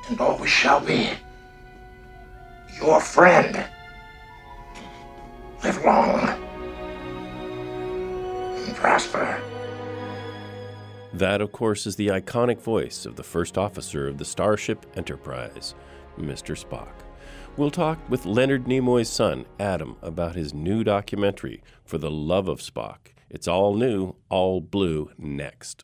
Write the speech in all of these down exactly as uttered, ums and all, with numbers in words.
and always shall be your friend. Live long and prosper. That, of course, is the iconic voice of the first officer of the Starship Enterprise, Mister Spock. We'll talk with Leonard Nimoy's son, Adam, about his new documentary, For the Love of Spock. It's all new, all blue, next.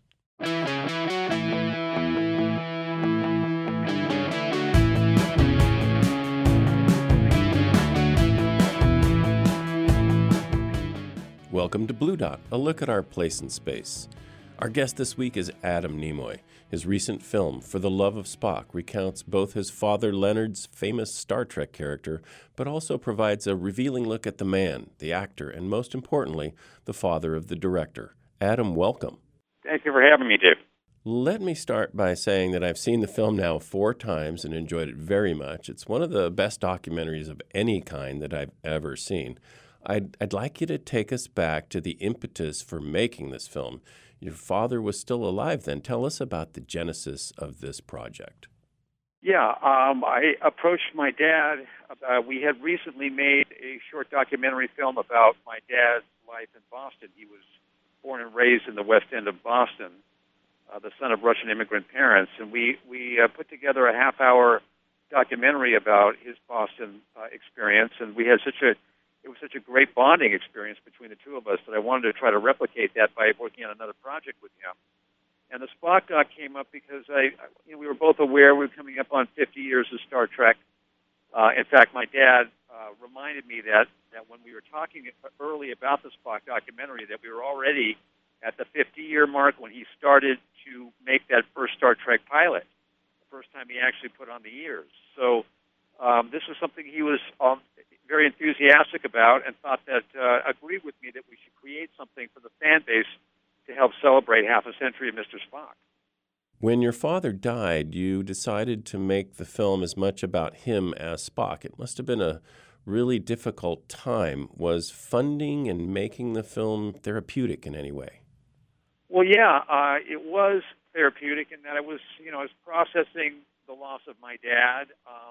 Welcome to Blue Dot, a look at our place in space. Our guest this week is Adam Nimoy. His recent film, For the Love of Spock, recounts both his father Leonard's famous Star Trek character, but also provides a revealing look at the man, the actor, and most importantly, the father of the director. Adam, welcome. Thank you for having me, Dave. Let me start by saying that I've seen the film now four times and enjoyed it very much. It's one of the best documentaries of any kind that I've ever seen. I'd, I'd like you to take us back to the impetus for making this film. Your father was still alive then. Tell us about the genesis of this project. Yeah, um, I approached my dad. Uh, we had recently made a short documentary film about my dad's life in Boston. He was born and raised in the West End of Boston, uh, the son of Russian immigrant parents. And we, we uh, put together a half-hour documentary about his Boston uh, experience. And we had such a It was such a great bonding experience between the two of us that I wanted to try to replicate that by working on another project with him. And the Spock doc came up because I, you know, we were both aware we were coming up on fifty years of Star Trek. Uh, in fact, my dad uh, reminded me that, that when we were talking early about the Spock documentary, that we were already at the fifty-year mark when he started to make that first Star Trek pilot, the first time he actually put on the ears. So um, this was something he was um, very enthusiastic about and thought that, uh, agreed with me that we should create something for the fan base to help celebrate half a century of Mister Spock. When your father died, you decided to make the film as much about him as Spock. It must have been a really difficult time. Was funding and making the film therapeutic in any way? Well, yeah, uh, it was therapeutic in that I was, you know, I was processing the loss of my dad. Um,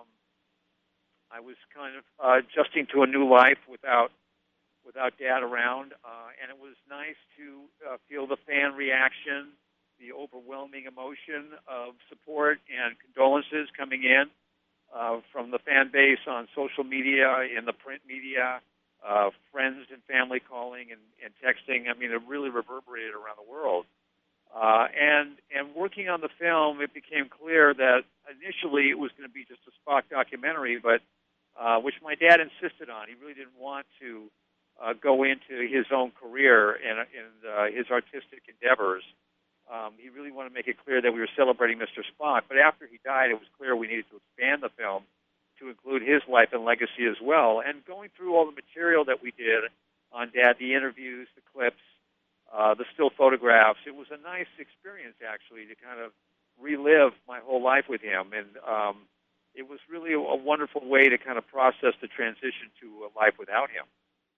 I was kind of uh, adjusting to a new life without without Dad around, uh, and it was nice to uh, feel the fan reaction, the overwhelming emotion of support and condolences coming in uh, from the fan base on social media, in the print media, uh, friends and family calling and, and texting. I mean, it really reverberated around the world. Uh, and and working on the film, it became clear that initially it was going to be just a Spock documentary, but uh, which my dad insisted on. He really didn't want to uh, go into his own career and, and uh, his artistic endeavors. Um, he really wanted to make it clear that we were celebrating Mister Spock. But after he died, it was clear we needed to expand the film to include his life and legacy as well. And going through all the material that we did on Dad, the interviews, the clips, Uh, the still photographs. It was a nice experience, actually, to kind of relive my whole life with him. And um, it was really a, a wonderful way to kind of process the transition to a life without him.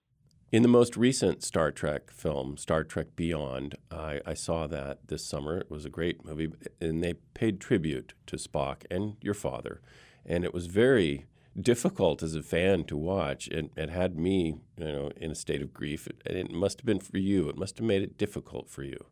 In the most recent Star Trek film, Star Trek Beyond, I, I saw that this summer. It was a great movie, and they paid tribute to Spock and your father. And it was very difficult as a fan to watch. It, it had me, you know, in a state of grief. It, it must have been for you. It must have made it difficult for you.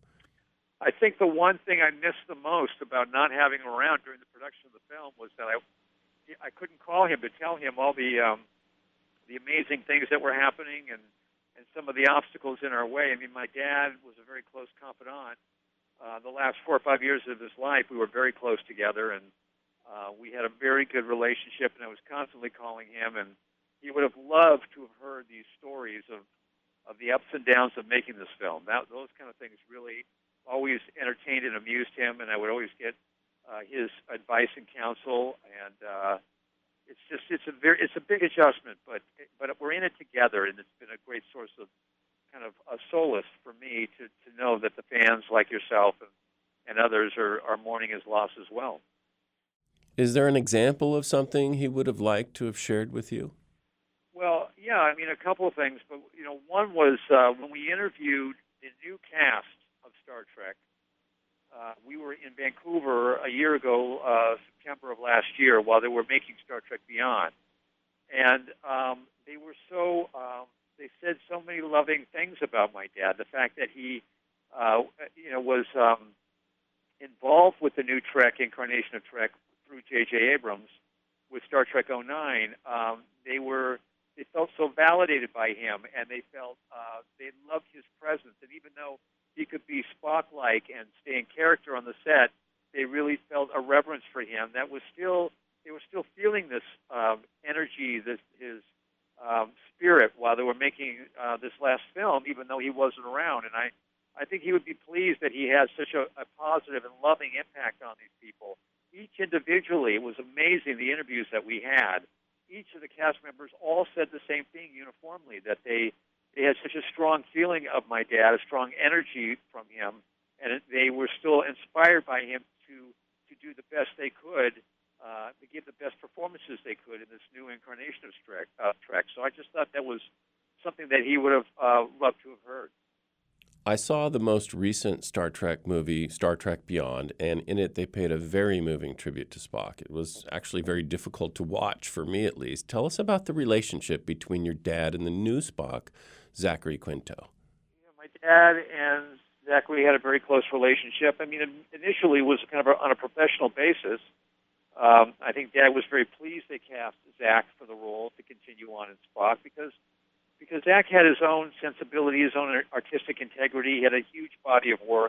I think the one thing I missed the most about not having him around during the production of the film was that I, I couldn't call him to tell him all the um, the amazing things that were happening and, and some of the obstacles in our way. I mean, my dad was a very close confidant. Uh, the last four or five years of his life, we were very close together, and Uh, we had a very good relationship, and I was constantly calling him, and he would have loved to have heard these stories of, of the ups and downs of making this film. That, those kind of things really always entertained and amused him, and I would always get uh, his advice and counsel, and uh, it's just it's a very it's a big adjustment, but but we're in it together, and it's been a great source of kind of a solace for me to, to know that the fans like yourself and, and others are, are mourning his loss as well. Is there an example of something he would have liked to have shared with you? Well, yeah, I mean, a couple of things. But, you know, one was uh, when we interviewed the new cast of Star Trek, uh, we were in Vancouver a year ago, uh, September of last year while they were making Star Trek Beyond. And um, they were so, um, they said so many loving things about my dad. The fact that he, uh, you know, was um, involved with the new Trek, incarnation of Trek, through J J. Abrams with Star Trek oh nine, um, they were, they felt so validated by him, and they felt, uh, they loved his presence. And even though he could be Spock-like and stay in character on the set, they really felt a reverence for him that was still, they were still feeling this um, energy, this his um, spirit while they were making uh, this last film, even though he wasn't around. And I, I think he would be pleased that he has such a, a positive and loving impact on these people. Each individually, it was amazing, the interviews that we had. Each of the cast members all said the same thing uniformly, that they, they had such a strong feeling of my dad, a strong energy from him, and they were still inspired by him to, to do the best they could, uh, to give the best performances they could in this new incarnation of Trek. Uh, Trek. So I just thought that was something that he would have uh, loved to have heard. I saw the most recent Star Trek movie, Star Trek Beyond, and in it they paid a very moving tribute to Spock. It was actually very difficult to watch, for me at least. Tell us about the relationship between your dad and the new Spock, Zachary Quinto. Yeah, my dad and Zachary had a very close relationship. I mean, initially it was kind of a, on a professional basis. Um, I think Dad was very pleased they cast Zach for the role to continue on in Spock because because Zach had his own sensibility, his own artistic integrity. He had a huge body of work,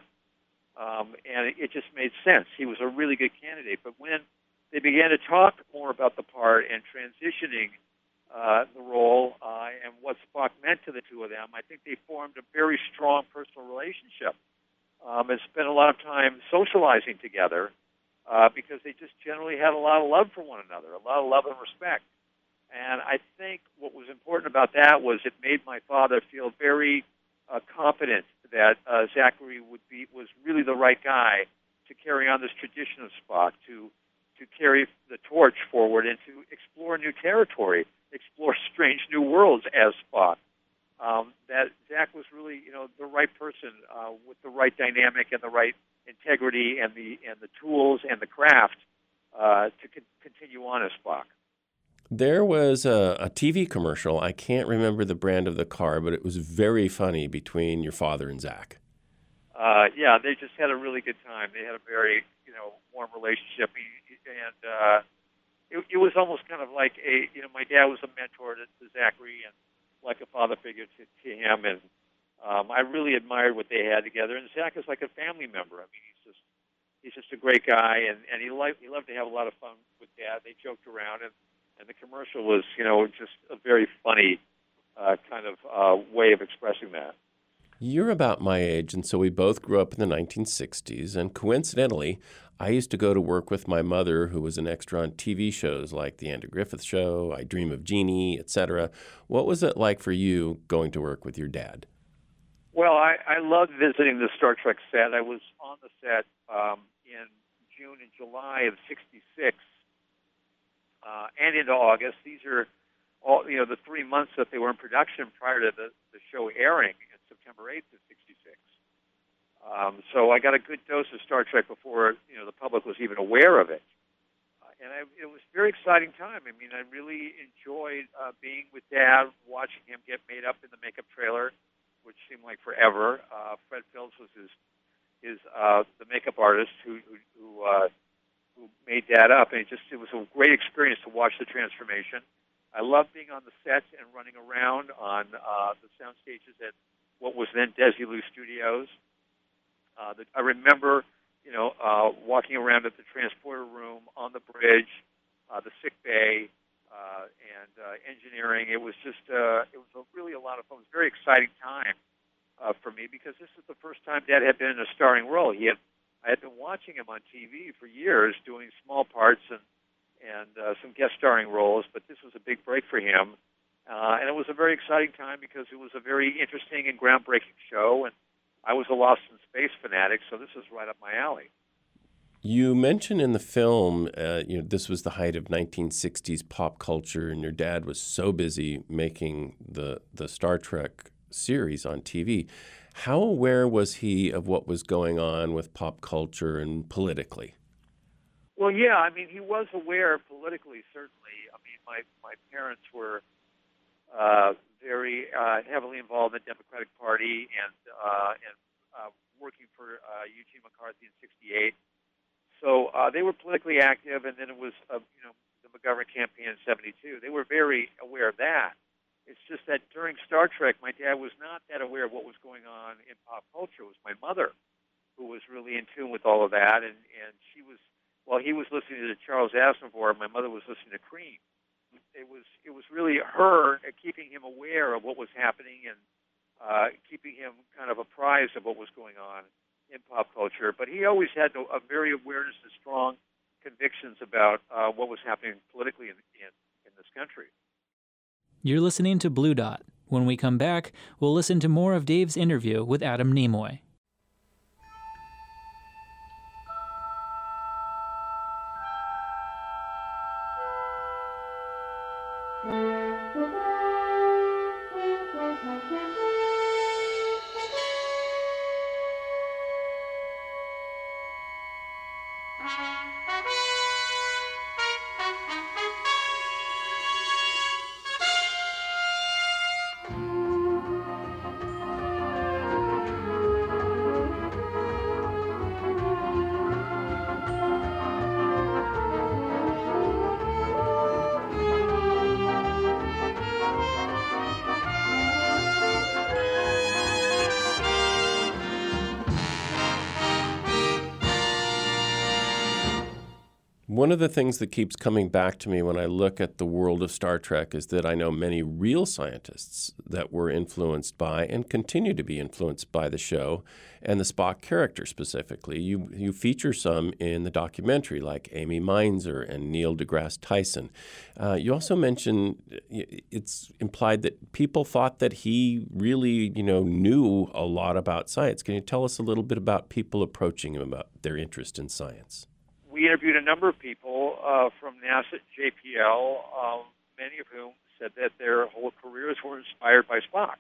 um, and it, it just made sense. He was a really good candidate. But when they began to talk more about the part and transitioning uh, the role uh, and what Spock meant to the two of them, I think they formed a very strong personal relationship um, and spent a lot of time socializing together uh, because they just generally had a lot of love for one another, a lot of love and respect. And I think what was important about that was it made my father feel very uh, confident that uh, Zachary would be was really the right guy to carry on this tradition of Spock, to to carry the torch forward and to explore new territory, explore strange new worlds as Spock. Um, that Zach was really, you know, the right person uh, with the right dynamic and the right integrity and the and the tools and the craft uh, to con- continue on as Spock. There was a, a T V commercial. I can't remember the brand of the car, but it was very funny between your father and Zach. Uh, yeah, they just had a really good time. They had a very, you know, warm relationship, and uh, it, it was almost kind of like a, you know, my dad was a mentor to, to Zachary and like a father figure to, to him, and um, I really admired what they had together. And Zach is like a family member. I mean, he's just he's just a great guy, and and he liked he loved to have a lot of fun with Dad. They joked around and. And the commercial was, you know, just a very funny uh, kind of uh, way of expressing that. You're about my age, and so we both grew up in the nineteen sixties. And coincidentally, I used to go to work with my mother, who was an extra on T V shows like The Andy Griffith Show, I Dream of Jeannie, et cetera. What was it like for you going to work with your dad? Well, I, I loved visiting the Star Trek set. I was on the set um, in June and July of sixty-six. Uh, and into August. These are all, you know, the three months that they were in production prior to the, the show airing on September eighth of sixty-six. Um, so I got a good dose of Star Trek before, you know, the public was even aware of it. Uh, and I, it was a very exciting time. I mean, I really enjoyed uh, being with Dad, watching him get made up in the makeup trailer, which seemed like forever. Uh, Fred Phillips was his, his uh, the makeup artist who, who, who uh, who made that up, and it just it was a great experience to watch the transformation. I loved being on the sets and running around on uh, the sound stages at what was then Desilu Studios. Uh, the, I remember, you know, uh, walking around at the transporter room, on the bridge, uh, the sick bay, uh, and uh, engineering. It was just uh, it was a, really a lot of fun. It was a very exciting time uh, for me because this is the first time Dad had been in a starring role. He had I had been watching him on T V for years, doing small parts and and uh, some guest starring roles, but this was a big break for him, uh, and it was a very exciting time because it was a very interesting and groundbreaking show, and I was a Lost in Space fanatic, so this was right up my alley. You mentioned in the film, uh, you know, this was the height of nineteen sixties pop culture, and your dad was so busy making the the Star Trek series on T V. How aware was he of what was going on with pop culture and politically? Well, yeah, I mean, he was aware politically, certainly. I mean, my, my parents were uh, very uh, heavily involved in the Democratic Party and, uh, and uh, working for uh, Eugene McCarthy in sixty-eight. So uh, they were politically active, and then it was, uh, you know, the McGovern campaign in seventy-two. They were very aware of that. It's just that during Star Trek, my dad was not that aware of what was going on in pop culture. It was my mother who was really in tune with all of that, and, and she was, while he was listening to Charles Aznavour, my mother was listening to Cream. It was it was really her keeping him aware of what was happening and uh, keeping him kind of apprised of what was going on in pop culture. But he always had a, a very awareness and strong convictions about uh, what was happening politically in, in, in this country. You're listening to Blue Dot. When we come back, we'll listen to more of Dave's interview with Adam Nimoy. One of the things that keeps coming back to me when I look at the world of Star Trek is that I know many real scientists that were influenced by and continue to be influenced by the show and the Spock character specifically. You you feature some in the documentary, like Amy Mainzer and Neil deGrasse Tyson. Uh, you also mentioned it's implied that people thought that he really, you know, knew a lot about science. Can you tell us a little bit about people approaching him about their interest in science? We interviewed a number of people uh, from NASA, J P L, um, many of whom said that their whole careers were inspired by Spock.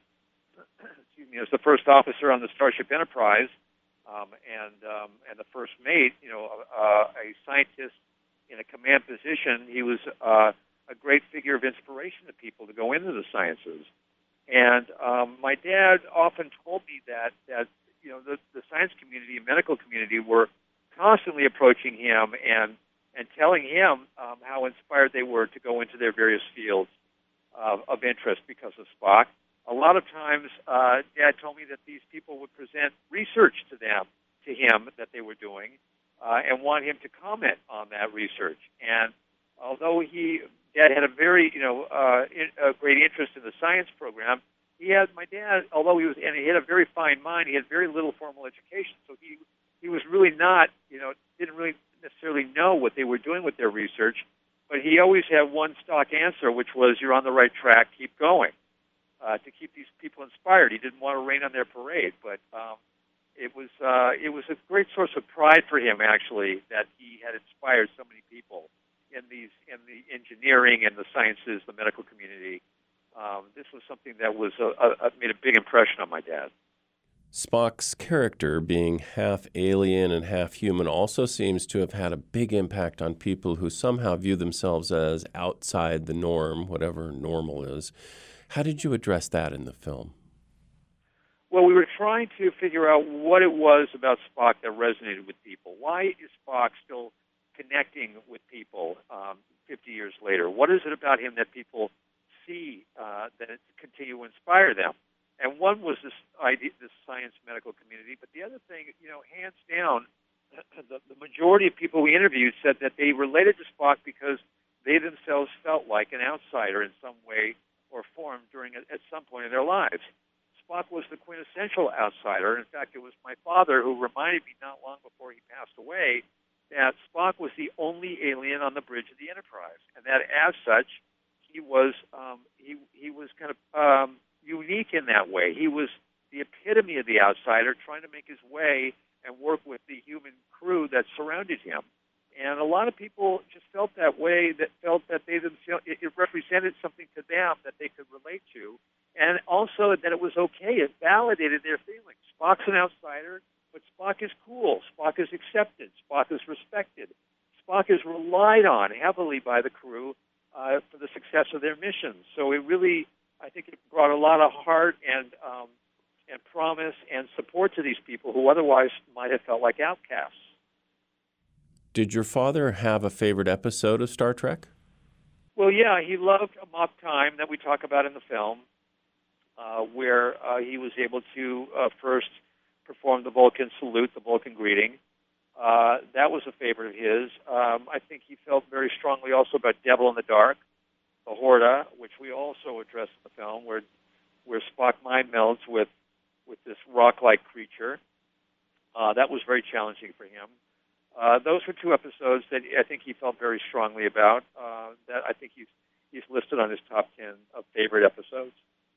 Excuse me, as the first officer on the Starship Enterprise um, and um, and the first mate, you know, uh, a scientist in a command position, he was uh, a great figure of inspiration to people to go into the sciences. And um, my dad often told me that that you know the, the science community and medical community were constantly approaching him and and telling him um, how inspired they were to go into their various fields uh, of interest because of Spock. A lot of times, uh, Dad told me that these people would present research to them, to him, that they were doing, uh, and want him to comment on that research. And although he, Dad had a very, you know, uh, in, a great interest in the science program, he had my dad, although he was, and he had a very fine mind, he had very little formal education, so he. He was really not, you know, didn't really necessarily know what they were doing with their research, but he always had one stock answer, which was, you're on the right track, keep going, uh, to keep these people inspired. He didn't want to rain on their parade, but um, it was uh, it was a great source of pride for him, actually, that he had inspired so many people in these in the engineering and the sciences, the medical community. Um, this was something that was a, a, made a big impression on my dad. Spock's character, being half alien and half human, also seems to have had a big impact on people who somehow view themselves as outside the norm, whatever normal is. How did you address that in the film? Well, we were trying to figure out what it was about Spock that resonated with people. Why is Spock still connecting with people um, fifty years later? What is it about him that people see uh, that continue to inspire them? And one was this idea, this science medical community, but the other thing, you know, hands down, the, the majority of people we interviewed said that they related to Spock because they themselves felt like an outsider in some way or form during at some point in their lives. Spock was the quintessential outsider. In fact, it was my father who reminded me not long before he passed away that Spock was the only alien on the bridge of the Enterprise, and that as such, he was um, he he was kind of um, unique in that way. He was the epitome of the outsider trying to make his way and work with the human crew that surrounded him. And a lot of people just felt that way, that felt that they themselves, it, it represented something to them that they could relate to, and also that it was okay. It validated their feelings. Spock's an outsider, but Spock is cool. Spock is accepted. Spock is respected. Spock is relied on heavily by the crew uh, for the success of their missions. So it really, I think it brought a lot of heart and um, and promise and support to these people who otherwise might have felt like outcasts. Did your father have a favorite episode of Star Trek? Well, yeah, he loved Amok Time that we talk about in the film, uh, where uh, he was able to uh, first perform the Vulcan salute, the Vulcan greeting. Uh, that was a favorite of his. Um, I think he felt very strongly also about Devil in the Dark, the Horta, which we also address in the film, where where Spock mind melds with, with this rock-like creature. Uh, that was very challenging for him. Uh, those were two episodes that I think he felt very strongly about. Uh, that I think he's he's listed on his top ten of favorite episodes.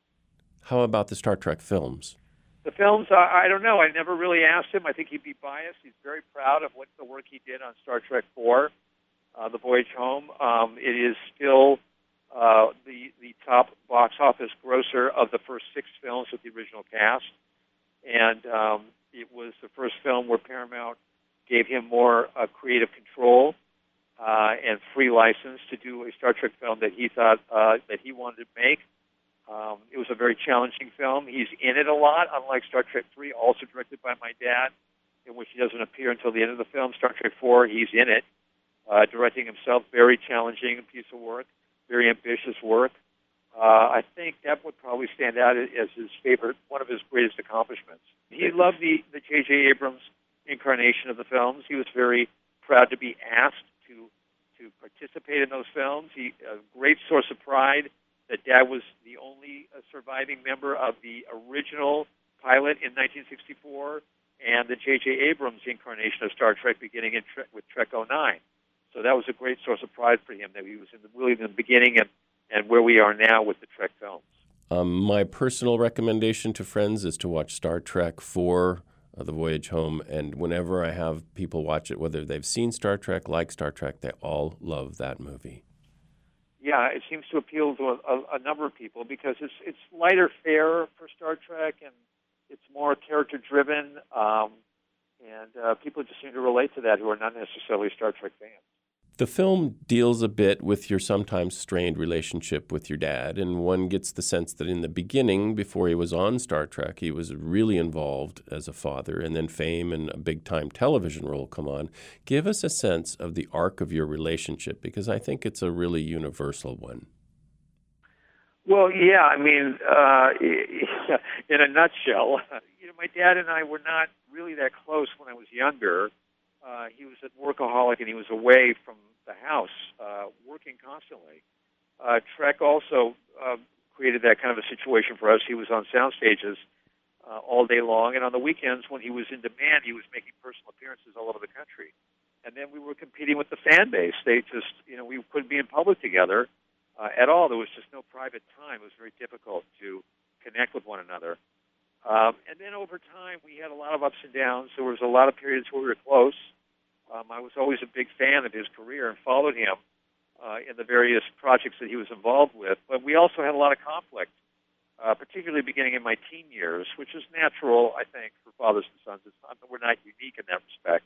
How about the Star Trek films? The films, I, I don't know. I never really asked him. I think he'd be biased. He's very proud of what the work he did on Star Trek four, uh, The Voyage Home. Um, it is still uh, the the top box office grosser of the first six films with the original cast, and um, it was the first film where Paramount gave him more uh, creative control uh, and free license to do a Star Trek film that he thought uh, that he wanted to make. Um, it was a very challenging film. He's in it a lot, unlike Star Trek three, also directed by my dad, in which he doesn't appear until the end of the film. Star Trek four, he's in it, uh, directing himself. Very challenging piece of work, very ambitious work. Uh, I think that would probably stand out as his favorite, one of his greatest accomplishments. He loved the the J J Abrams incarnation of the films. He was very proud to be asked to to participate in those films. He a great source of pride that Dad was the only uh, surviving member of the original pilot in nineteen sixty-four and the J J Abrams incarnation of Star Trek beginning in tre- with Trek oh nine. So that was a great source of pride for him that he was in the, really in the beginning and, and where we are now with the Trek films. Um, my personal recommendation to friends is to watch Star Trek four, uh, The Voyage Home, and whenever I have people watch it, whether they've seen Star Trek, like Star Trek, they all love that movie. Yeah, it seems to appeal to a, a, a number of people because it's it's lighter fare for Star Trek and it's more character driven, um, and uh, people just seem to relate to that who are not necessarily Star Trek fans. The film deals a bit with your sometimes strained relationship with your dad, and one gets the sense that in the beginning, before he was on Star Trek, he was really involved as a father, and then fame and a big-time television role come on. Give us a sense of the arc of your relationship, because I think it's a really universal one. Well, yeah, I mean, uh, in a nutshell, you know, my dad and I were not really that close when I was younger. Uh, he was a workaholic, and he was away from the house, uh, working constantly. Uh, Trek also uh, created that kind of a situation for us. He was on sound stages uh, all day long, and on the weekends when he was in demand, he was making personal appearances all over the country. And then we were competing with the fan base. They just, you know, we couldn't be in public together uh, at all. There was just no private time. It was very difficult to connect with one another. Um, and then over time, we had a lot of ups and downs. There was a lot of periods where we were close. Um, I was always a big fan of his career and followed him uh, in the various projects that he was involved with. But we also had a lot of conflict, uh, particularly beginning in my teen years, which is natural, I think, for fathers and sons. It's not, we're not unique in that respect.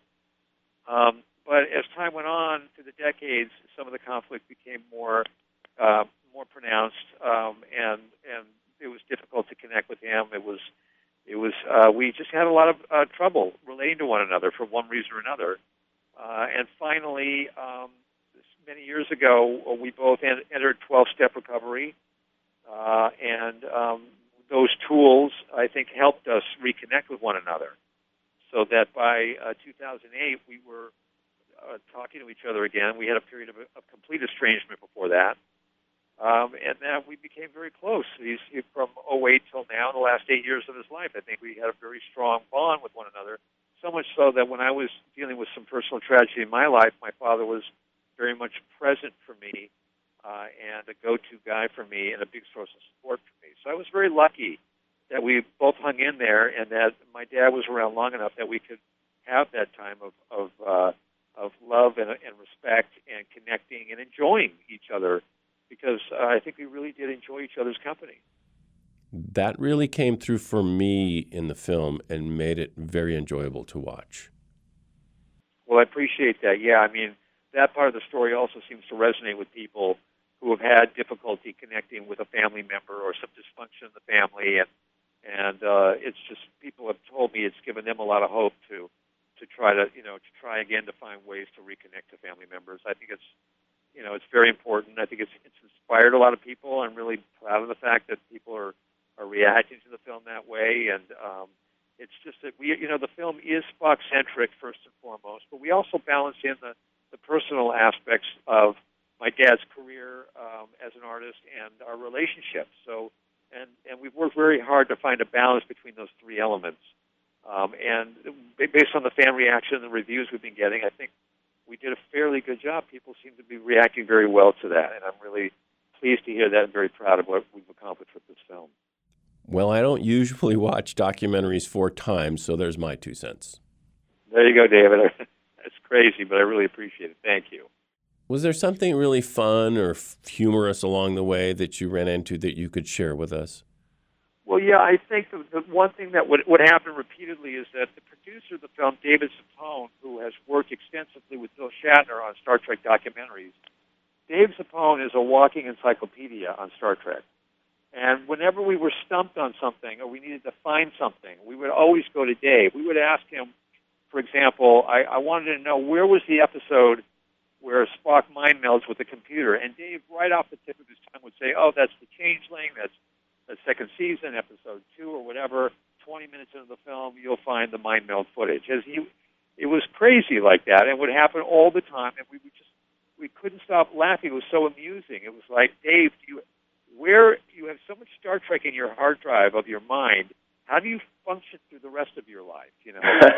Um, but as time went on through the decades, some of the conflict became more uh, more pronounced, um, and and it was difficult to connect with him. It was it was uh, we just had a lot of uh, trouble relating to one another for one reason or another. Uh, and finally, um, many years ago, we both en- entered twelve-step recovery, uh, and um, those tools, I think, helped us reconnect with one another. So that by uh, two thousand eight, we were uh, talking to each other again. We had a period of, of complete estrangement before that, um, and then we became very close. He's, he, from oh eight till now, the last eight years of his life, I think we had a very strong bond with one another. So much so that when I was dealing with some personal tragedy in my life, my father was very much present for me uh, and a go-to guy for me and a big source of support for me. So I was very lucky that we both hung in there and that my dad was around long enough that we could have that time of of, uh, of love and, and respect and connecting and enjoying each other because uh, I think we really did enjoy each other's company. That really came through for me in the film and made it very enjoyable to watch. Well, I appreciate that. Yeah, I mean, that part of the story also seems to resonate with people who have had difficulty connecting with a family member or some dysfunction in the family, and and uh, it's just people have told me it's given them a lot of hope to to try to you know to try again to find ways to reconnect to family members. I think it's you know it's very important. I think it's it's inspired a lot of people. I'm really proud of the fact that people are are reacting to the film that way, and um, it's just that we you know the film is Spock centric first and foremost, but we also balance in the the personal aspects of my dad's career um, as an artist and our relationship. So, and, and we've worked very hard to find a balance between those three elements. Um, and based on the fan reaction and the reviews we've been getting, I think we did a fairly good job. People seem to be reacting very well to that, and I'm really pleased to hear that and very proud of what we've accomplished with this film. Well, I don't usually watch documentaries four times, so there's my two cents. There you go, David. That's crazy, but I really appreciate it. Thank you. Was there something really fun or humorous along the way that you ran into that you could share with us? Well, yeah, I think the, the one thing that would, would happen repeatedly is that the producer of the film, David Zappone, who has worked extensively with Bill Shatner on Star Trek documentaries, Dave Zappone is a walking encyclopedia on Star Trek. And whenever we were stumped on something or we needed to find something, we would always go to Dave. We would ask him, for example, I, I wanted to know where was the episode where Spock mind melds with the computer. And Dave, right off the tip of his tongue, would say, oh, that's the Changeling, that's the second season, episode two or whatever. twenty minutes into the film, you'll find the mind meld footage. As he, it was crazy like that, and it would happen all the time, and we would just, we couldn't stop laughing. It was so amusing. It was like, Dave, do you, where you have so much Star Trek in your hard drive of your mind, how do you function through the rest of your life? You know,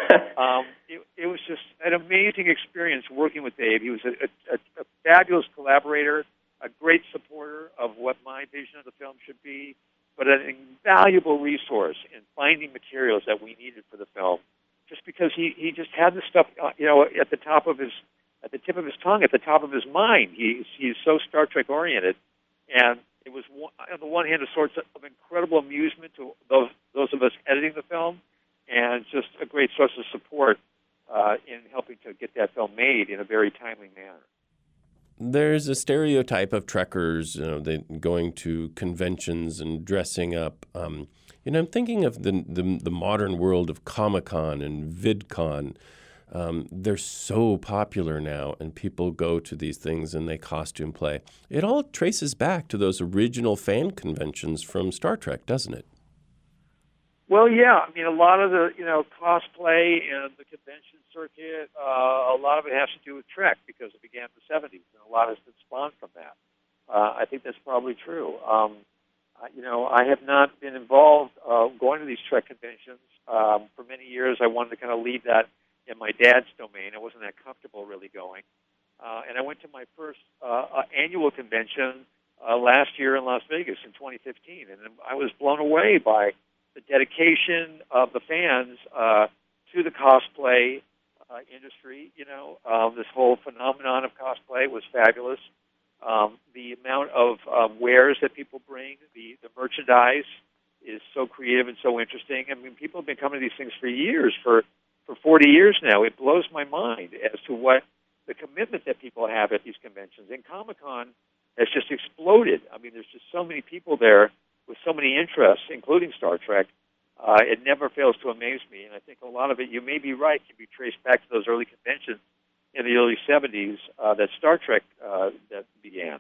um, it, it was just an amazing experience working with Dave. He was a, a, a fabulous collaborator, a great supporter of what my vision of the film should be, but an invaluable resource in finding materials that we needed for the film. Just because he, he just had this stuff, uh, you know, at the top of his, at the tip of his tongue, at the top of his mind. He's he's so Star Trek oriented, and it was, one, on the one hand, a source of incredible amusement to those those of us editing the film, and just a great source of support uh, in helping to get that film made in a very timely manner. There's a stereotype of Trekkers, you know, they going to conventions and dressing up. Um, you know, I'm thinking of the, the the modern world of Comic-Con and VidCon. Um, they're so popular now, and people go to these things and they costume play. It all traces back to those original fan conventions from Star Trek, doesn't it? Well, yeah. I mean, a lot of the, you know, cosplay and the convention circuit, uh, a lot of it has to do with Trek because it began in the seventies, and a lot has been spawned from that. Uh, I think that's probably true. Um, you know, I have not been involved uh, going to these Trek conventions. Um, for many years, I wanted to kind of leave that in my dad's domain. I wasn't that comfortable really going. Uh, and I went to my first uh, uh, annual convention uh, last year in Las Vegas in twenty fifteen, and I was blown away by the dedication of the fans uh, to the cosplay uh, industry. You know, um, this whole phenomenon of cosplay was fabulous. Um, the amount of um, wares that people bring, the, the merchandise is so creative and so interesting. I mean, people have been coming to these things for years, for, for forty years now. It blows my mind as to what the commitment that people have at these conventions. And Comic-Con has just exploded. I mean, there's just so many people there with so many interests, including Star Trek. Uh, it never fails to amaze me. And I think a lot of it, you may be right, can be traced back to those early conventions in the early seventies uh, that Star Trek uh, that began.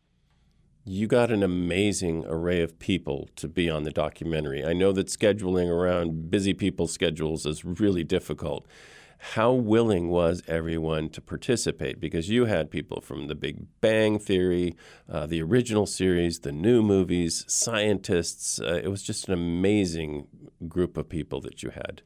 You got an amazing array of people to be on the documentary. I know that scheduling around busy people's schedules is really difficult. How willing was everyone to participate? Because you had people from The Big Bang Theory, uh, the original series, the new movies, scientists. Uh, it was just an amazing group of people that you had.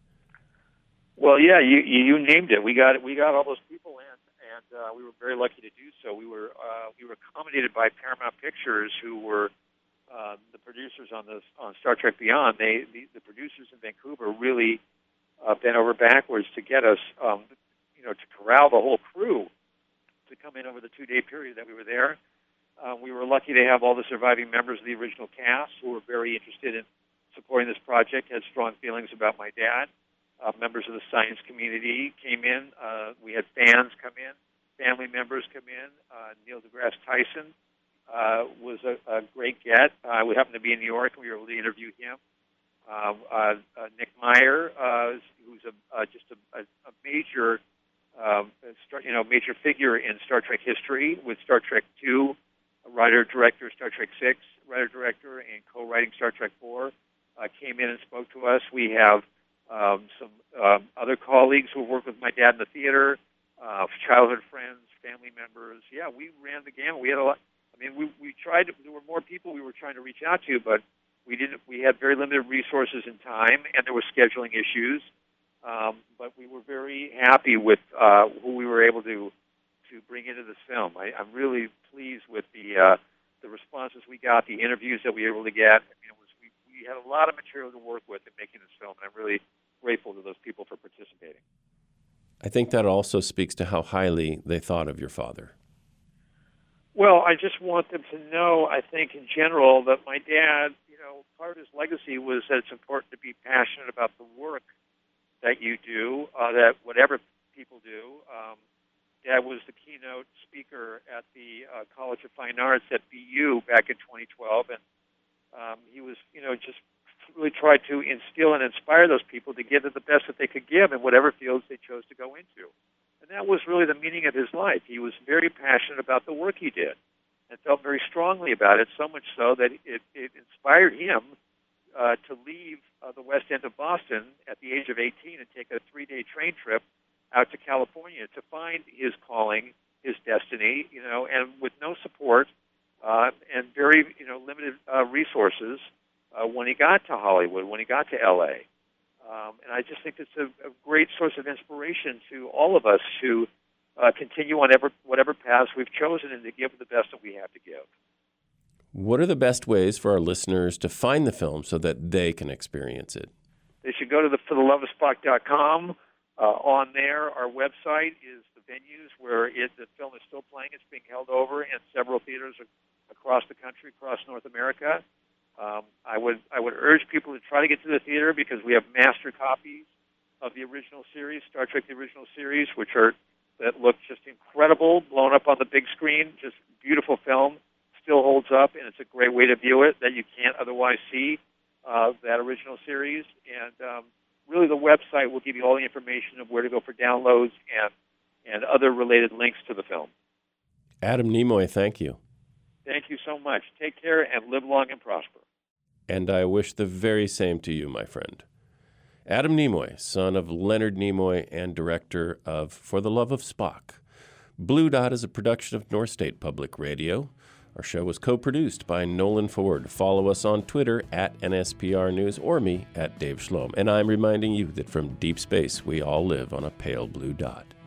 Well, yeah, you you named it. We got we got all those people in, and uh, we were very lucky to do so. We were uh, we were accommodated by Paramount Pictures, who were uh, the producers on this on Star Trek Beyond. They the, the producers in Vancouver really uh, bent over backwards to get us, um, you know, to corral the whole crew to come in over the two-day period that we were there. Uh, we were lucky to have all the surviving members of the original cast who were very interested in supporting this project, had strong feelings about my dad. Uh, members of the science community came in. Uh, we had fans come in. family members come in. Uh, Neil deGrasse Tyson uh, was a, a great get. Uh, we happened to be in New York, and we were able to interview him. Uh, uh, uh, Nick Meyer, uh, who's a, uh, just a, a, a major, um, star, you know, major figure in Star Trek history, with Star Trek two, a writer-director, Star Trek six, writer-director, and co-writing Star Trek four, uh, came in and spoke to us. We have um, some um, other colleagues who worked with my dad in the theater, uh, childhood friends, family members. Yeah, we ran the gamut. We had a lot. I mean, we we tried. To, there were more people we were trying to reach out to, but we didn't. We had very limited resources and time, and there were scheduling issues. Um, but we were very happy with uh, who we were able to to bring into this film. I, I'm really pleased with the uh, the responses we got, the interviews that we were able to get. I mean, it was we, we had a lot of material to work with in making this film, and I'm really grateful to those people for participating. I think that also speaks to how highly they thought of your father. Well, I just want them to know, I think, in general, that my dad, you know, part of his legacy was that it's important to be passionate about the work that you do, uh, that whatever people do. Um, Dad was the keynote speaker at the uh, College of Fine Arts at B U back in twenty twelve, and um, he was, you know, just really tried to instill and inspire those people to give it the best that they could give in whatever fields they chose to go into. And that was really the meaning of his life. He was very passionate about the work he did and felt very strongly about it, so much so that it, it inspired him uh, to leave uh, the West End of Boston at the age of eighteen and take a three-day train trip out to California to find his calling, his destiny, you know, and with no support uh, and very, you know, limited uh, resources uh, when he got to Hollywood, when he got to L A. Um, and I just think it's a, a great source of inspiration to all of us to uh, continue on ever, whatever paths we've chosen and to give the best that we have to give. What are the best ways for our listeners to find the film so that they can experience it? They should go to the for the love of spock dot com. Uh, on there, our website is the venues where it, the film is still playing. It's being held over in several theaters across the country, across North America. Um, I would I would urge people to try to get to the theater because we have master copies of the original series, Star Trek: The Original Series, which are that look just incredible, blown up on the big screen. Just beautiful film, still holds up, and it's a great way to view it that you can't otherwise see uh, that original series. And um, really, the website will give you all the information of where to go for downloads and and other related links to the film. Adam Nimoy, thank you. Thank you so much. Take care and live long and prosper. And I wish the very same to you, my friend. Adam Nimoy, son of Leonard Nimoy and director of For the Love of Spock. Blue Dot is a production of North State Public Radio. Our show was co-produced by Nolan Ford. Follow us on Twitter at N S P R News or me at Dave Schlom. And I'm reminding you that from deep space, we all live on a pale blue dot.